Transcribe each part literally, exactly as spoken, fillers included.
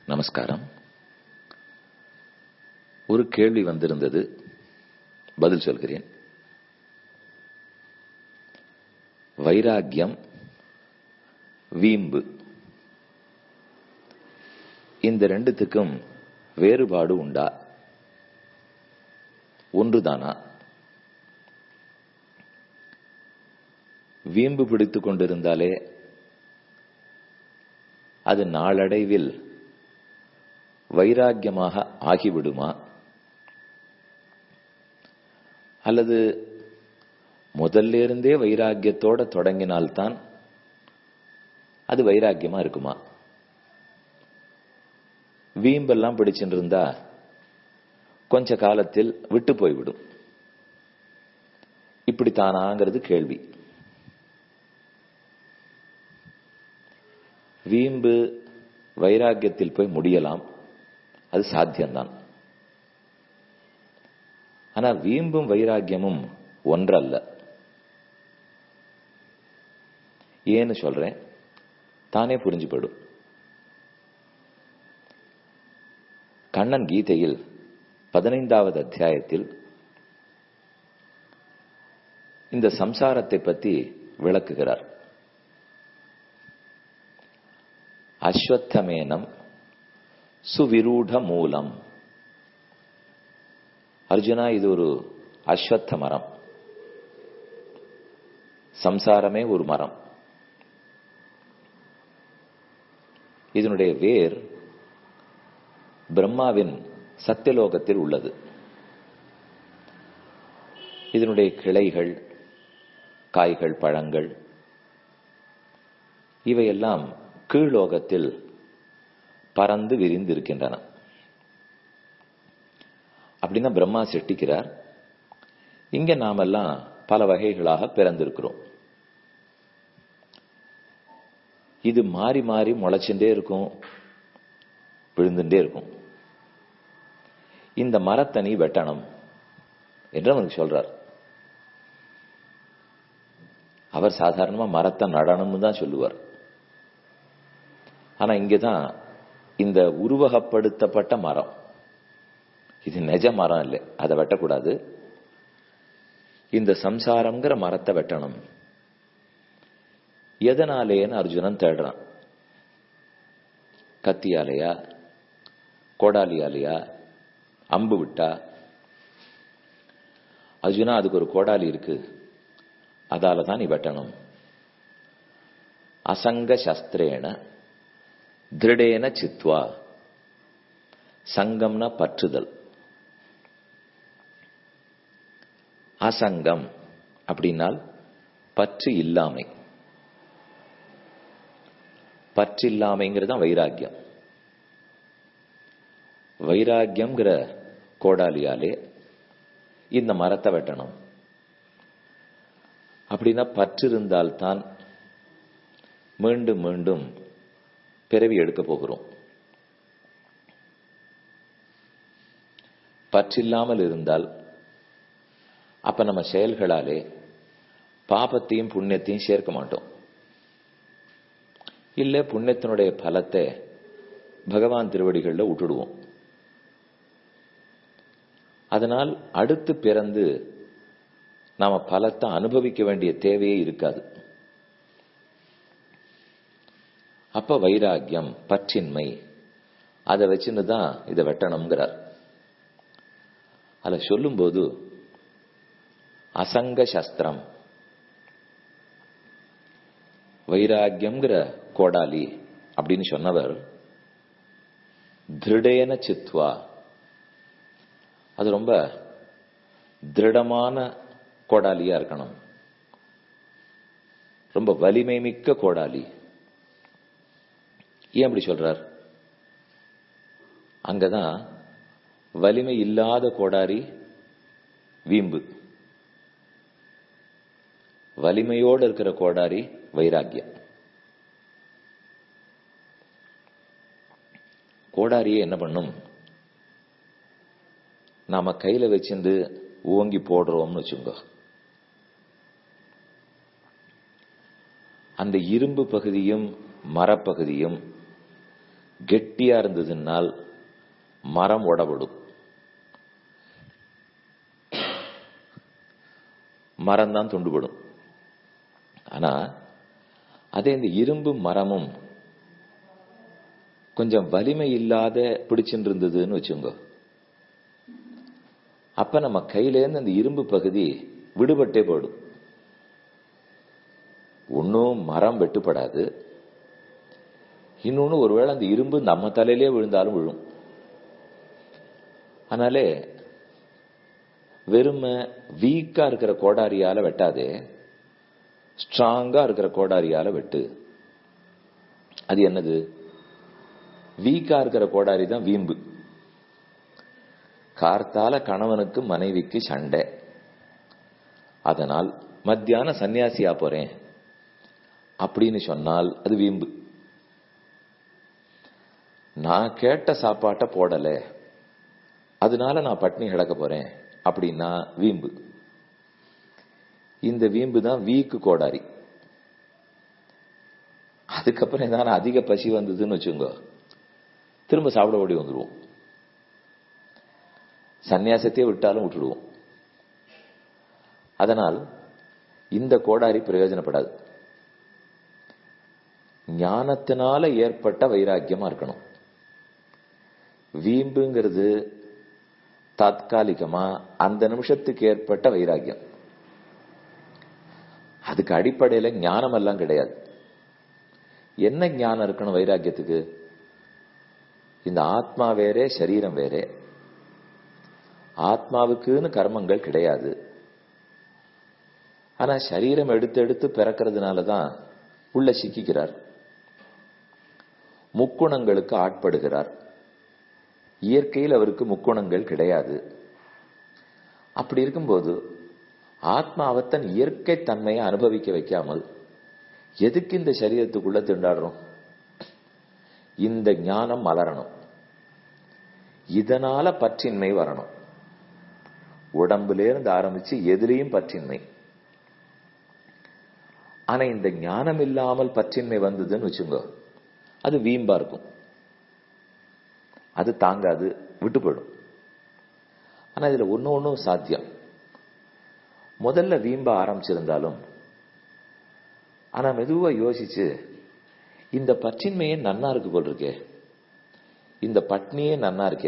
நமஸ்காரம். ஒரு கேள்வி வந்திருந்தது, பதில் சொல்கிறேன். வைராக்கியம், வீம்பு, இந்த ரெண்டுத்துக்கும் வேறுபாடு உண்டா? ஒன்றுதானா? வீம்பு பிடித்துக் கொண்டிருந்தாலே அது நாளடைவில் வைராக்கியமாக ஆகிவிடுமா? அல்லது முதல்ல இருந்தே வைராக்கியத்தோட தொடங்கினால்தான் அது வைராக்கியமா இருக்குமா? வீம்பெல்லாம் பிடிச்சுட்டு இருந்தா கொஞ்ச காலத்தில் விட்டு போய்விடும். இப்படித்தானாங்கிறது கேள்வி. வீம்பு வைராக்கியத்தில் போய் முடியலாம், அது சாத்தியம்தான். ஆனா வீம்பும் வைராக்கியமும் ஒன்றல்ல. ஏன்னு சொல்றேன், தானே புரிஞ்சுப்படும். கண்ணன் கீதையில் பதினைந்தாவது அத்தியாயத்தில் இந்த சம்சாரத்தை பற்றி விளக்குகிறார். அஸ்வத்தமேனம் சுவிரூட மூலம். அர்ஜுனா, இது ஒரு அஸ்வத்த மரம். சம்சாரமே ஒரு மரம். இதனுடைய வேர் பிரம்மாவின் சத்தியலோகத்தில் உள்ளது. இதனுடைய கிளைகள், காய்கள், பழங்கள் இவையெல்லாம் கீழ்லோகத்தில் பறந்து விரிந்து இருக்கின்றன. அப்படின்னா பிரம்மா சிருஷ்டிக்கிறார். இங்க நாமெல்லாம் பல வகைகளாக பிறந்திருக்கிறோம். இது மாறி மாறி முளைச்சுட்டே இருக்கும், விழுந்துட்டே இருக்கும். இந்த மரத்தை நீ வெட்டணும் என்று அவனுக்கு சொல்றார். அவர் சாதாரணமா மரத்தை நடணும்னு தான் சொல்லுவார். ஆனா இங்கதான் இந்த உருவகப்படுத்தப்பட்ட மரம், இது நிஜ மரம் இல்லை, அதை வெட்டக்கூடாது. இந்த சம்சாரம்ங்கிற மரத்தை வெட்டணும். எதனாலேன்னு அர்ஜுனன் தேடுறான். கத்தியாலையா, கோடாலியாலையா, அம்பு விட்டா? அர்ஜுனா, அதுக்கு ஒரு கோடாலி இருக்கு, அதால தான் நீ வெட்டணும். அசங்க சஸ்திரேன திருடேன சித்வா. சங்கம்னா பற்றுதல். அசங்கம் அப்படின்னால் பற்று இல்லாமை. பற்று இல்லாமைங்கிறது வைராக்கியம். வைராக்கியம்ங்கிற கோடாலியாலே இந்த மரத்தை வெட்டணும். அப்படின்னா பற்று இருந்தால்தான் மீண்டும் மீண்டும் பிறவி எடுக்க போகிறோம். பற்றில்லாமல் இருந்தால் அப்ப நம்ம செயல்களாலே பாபத்தையும் புண்ணியத்தையும் சேர்க்க மாட்டோம். இல்ல புண்ணியத்தினுடைய பலத்தை பகவான் திருவடிகளில் விட்டுடுவோம். அதனால் அடுத்து பிறந்து நாம பலத்தை அனுபவிக்க வேண்டிய தேவையே இருக்காது. அப்ப வைராக்கியம், பற்றின்மை, அதை வச்சுன்னு தான் இதை வெட்டணுங்கிறார். அதை சொல்லும்போது அசங்க சஸ்திரம், வைராக்கியம்ங்கிற கோடாலி அப்படின்னு சொன்னவர் திருடேன சித்வா, அது ரொம்ப திருடமான கோடாலியா இருக்கணும், ரொம்ப வலிமை மிக்க கோடாலி. ஏன் அப்படி சொல்றார்? அங்கதான் வலிமை இல்லாத கோடாரி வீம்பு, வலிமையோடு இருக்கிற கோடாரி வைராக்கியம். கோடாரியை என்ன பண்ணும்? நாம கையில வச்சிருந்து ஓங்கி போடுறோம்னு வச்சுங்க, அந்த இரும்பு பகுதியும் மரப்பகுதியும் கெட்டியா இருந்ததுனால் மரம் உடவிடும். மரம் தான் துண்டுபடும். ஆனா அதே இந்த இரும்பு மரமும் கொஞ்சம் வலிமை இல்லாத பிடிச்சுட்டு இருந்ததுன்னு வச்சுங்க, அப்ப நம்ம கையிலேருந்து அந்த இரும்பு பகுதி விடுபட்டே போடும். ஒன்னும் மரம் வெட்டுப்படாது, இன்னொன்னு ஒருவேளை அந்த இரும்பு நம்ம தலையிலே விழுந்தாலும் விழும். அதனாலே வெறுமை வீக்கா இருக்கிற கோடாரியால வெட்டாதே, ஸ்ட்ராங்கா இருக்கிற கோடாரியால வெட்டு. அது என்னது? வீக்கா இருக்கிற கோடாரி தான் வீம்பு. கார்த்தால கணவனுக்கு மனைவிக்கு சண்டை, அதனால் மத்தியான சன்னியாசியா போறேன் அப்படின்னு சொன்னால் அது வீம்பு. நான் கேட்ட சாப்பாட்டை போடல, அதனால நான் பட்னி கிடக்க போறேன் அப்படின்னா வீம்பு. இந்த வீம்பு தான் வீக்கு கோடாரி. அதுக்கப்புறம் ஏதாவது அதிக பசி வந்ததுன்னு வச்சுங்க, திரும்ப சாப்பிட ஓடி வந்துடுவோம். சன்னியாசத்தையே விட்டாலும் விட்டுடுவோம். அதனால் இந்த கோடாரி பிரயோஜனப்படாது. ஞானத்தினால ஏற்பட்ட வைராக்கியமா இருக்கணும். வீம்புங்கிறது தாத்காலிகமா அந்த நிமிஷத்துக்கு ஏற்பட்ட வைராக்கியம். அதுக்கு அடிப்படையில ஞானம் எல்லாம் கிடையாது. என்ன ஞானம் இருக்கணும் வைராக்கியத்துக்கு? இந்த ஆத்மா வேறே சரீரம் வேறே, ஆத்மாவுக்குன்னு கர்மங்கள் கிடையாது. ஆனா சரீரம் எடுத்து எடுத்து பிறக்கிறதுனாலதான் உள்ள சிக்கிறார், முக்குணங்களுக்கு ஆட்படுகிறார். இயற்கையில் அவருக்கு முக்குணங்கள் கிடையாது. அப்படி இருக்கும்போது ஆத்மாவை தன் இயற்கை தன்மையை அனுபவிக்க வைக்காமல் எதுக்கு இந்த சரீரத்துக்குள்ள திண்டாடுறோம்? இந்த ஞானம் மலரணும், இதனால பற்றின்மை வரணும். உடம்புல இருந்து ஆரம்பிச்சு எதிலையும் பற்றின்மை. ஆனா இந்த ஞானம் இல்லாமல் பற்றின்மை வந்ததுன்னு வச்சுங்க, அது வீம்பா இருக்கும், அது தாங்காது, விட்டு போயிடும். ஆனா இதுல ஒன்னு ஒன்னும் சாத்தியம். முதல்ல வீம்பா ஆரம்பிச்சிருந்தாலும் ஆனா மெதுவா யோசிச்சு இந்த பற்றின்மையே நன்னா இருக்கு போல் இருக்கே, இந்த பட்னியே நன்னா இருக்கே,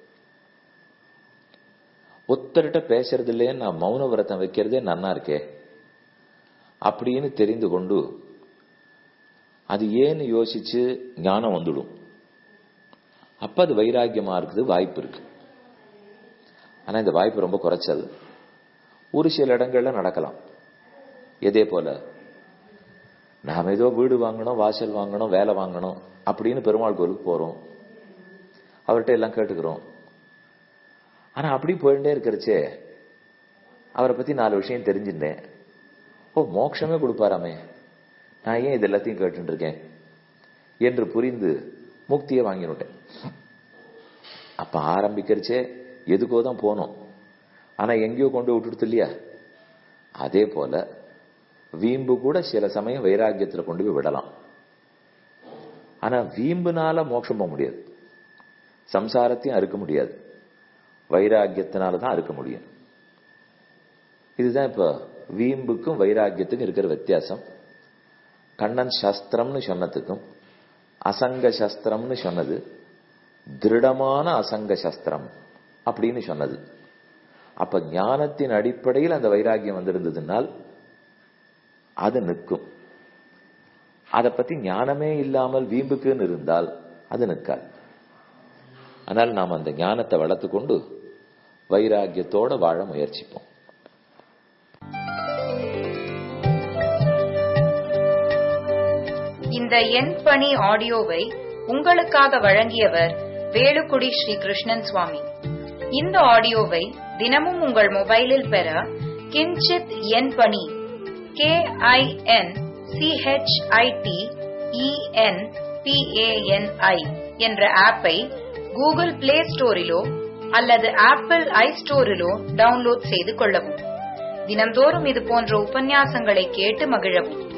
ஒத்தரிட்ட பேசுறது இல்லையே, நான் மௌன விரதம் வைக்கிறதே நன்னா இருக்கே அப்படின்னு தெரிந்து கொண்டு அது ஏன்னு யோசிச்சு ஞானம் வந்துடும். அப்ப அது வைராக்கியமா இருக்குது, வாய்ப்பு இருக்கு. ஆனா இந்த வாய்ப்பு ரொம்ப குறைச்சல். ஒரு சில இடங்கள்ல நடக்கலாம். இதே போல நாம ஏதோ வீடு வாங்கணும், வாசல் வாங்கணும், வேலை வாங்கணும் அப்படின்னு பெருமாள் கோயிலுக்கு போறோம், அவர்கிட்ட எல்லாம் கேட்டுக்கிறோம். ஆனா அப்படி போயிட்டே இருக்கிறச்சே அவரை பத்தி நாலு விஷயம் தெரிஞ்சுட்டேன். ஓ, மோட்சமே கொடுப்பாராமே, நான் ஏன் இது எல்லாத்தையும் கேட்டு இருக்கேன் என்று புரிந்து முக்தியை வாங்கினுட்டேன். அப்ப ஆரம்பிக்கிறச்சே எதுக்கோ தான் போனோம், ஆனா எங்கேயோ கொண்டு விட்டுடுது இல்லையா? அதே போல வீம்பு கூட சில சமயம் வைராக்கியத்துல கொண்டு போய் விடலாம். ஆனா வீம்புனால மோட்சம் போக முடியாது, சம்சாரத்தையும் அறுக்க முடியாது, வைராக்கியத்தினாலதான் அறுக்க முடியும். இதுதான் இப்ப வீம்புக்கும் வைராக்கியத்துக்கும் இருக்கிற வித்தியாசம். கண்ணன் சஸ்திரம்னு சொன்னதுக்கும் அசங்க சஸ்திரம்னு சொன்னது திருடமான அசங்க சஸ்திரம் அப்படின்னு சொன்னது. அப்ப ஞானத்தின் அடிப்படையில் அந்த வைராக்கியம் வந்திருந்ததுனால் அது நிற்கும். அதை பத்தி ஞானமே இல்லாமல் வீம்புக்குன்னு இருந்தால் அது நிற்காது. ஆனால் நாம் அந்த ஞானத்தை வளர்த்து கொண்டு வைராக்கியத்தோட வாழ முயற்சிப்போம். இந்த என் பணி ஆடியோவை உங்களுக்காக வழங்கியவர் வேலுக்குடி ஸ்ரீ கிருஷ்ணன் சுவாமி. இந்த ஆடியோவை தினமும் உங்கள் மொபைலில் பெற Kinchit Enpani K I N C H I T E N P A N I என்ற ஆப்பை கூகுள் பிளே ஸ்டோரிலோ அல்லது ஆப்பிள் ஐ ஸ்டோரிலோ டவுன்லோட் செய்து கொள்ளவும். தினம்தோறும் இது போன்ற உபன்யாசங்களை கேட்டு மகிழவும்.